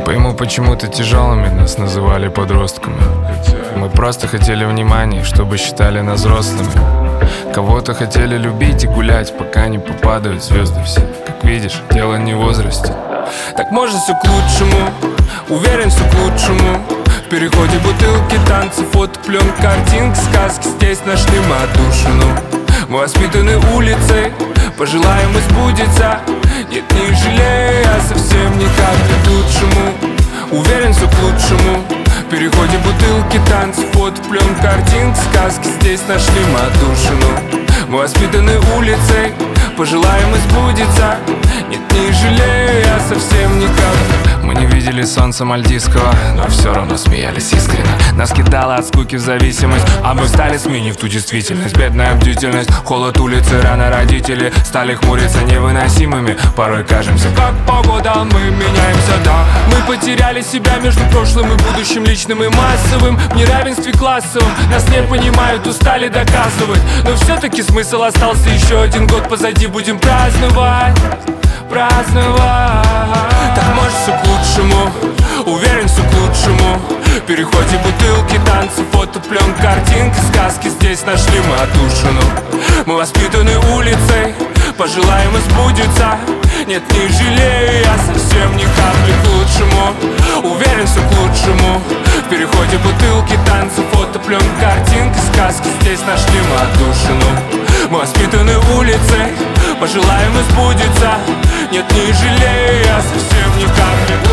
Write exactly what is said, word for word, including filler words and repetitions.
пойму, почему-то тяжелыми нас называли подростками. Мы просто хотели внимания, чтобы считали нас взрослыми. Кого-то хотели любить и гулять, пока не попадают звезды все. Как видишь, дело не в возрасте. Так может все к лучшему, уверен, все к лучшему. В переходе бутылки, танцы, фото, пленка, картинки, сказки. Здесь нашли мы отдушину. Мы воспитаны улицей, пожелаем и сбудется. Нет, не жалею, я совсем не капли к лучшему. Уверен, все к лучшему. В переходе бутылки, танцы, фото, пленка, картинки, сказки. Здесь нашли мы отдушину. Мы воспитаны улицей, пожелаем и сбудется. Нет, не жалею, я совсем не капли. Мы не видели солнца мальдивского, но все равно смеялись искренне. Нас кидало от скуки в зависимость, а мы стали сменив ту действительность. Бедная бдительность, холод улицы, рано родители стали хмуриться невыносимыми. Порой кажемся, как погода, мы меняемся, да. Мы потеряли себя между прошлым и будущим, личным и массовым. В неравенстве классовым нас не понимают, устали доказывать. Но все-таки смысл остался, еще один год позади, будем праздновать. Праздновать. Так может все к лучшему, уверен, все к лучшему. В переходе бутылки, танцы, фото, пленка, картинки, сказки. Здесь нашли мы отдушину. Мы воспитаны улицей, пожелаем и сбудется. Нет, не жалею, я совсем ни капли к лучшему. Уверен, все к лучшему. В переходе бутылки, танцы, фото, пленка, картинки, сказки. Здесь нашли мы отдушину. Мы воспитаны улицей, пожелаем и сбудется. Нет, не жалею, я совсем ни капли.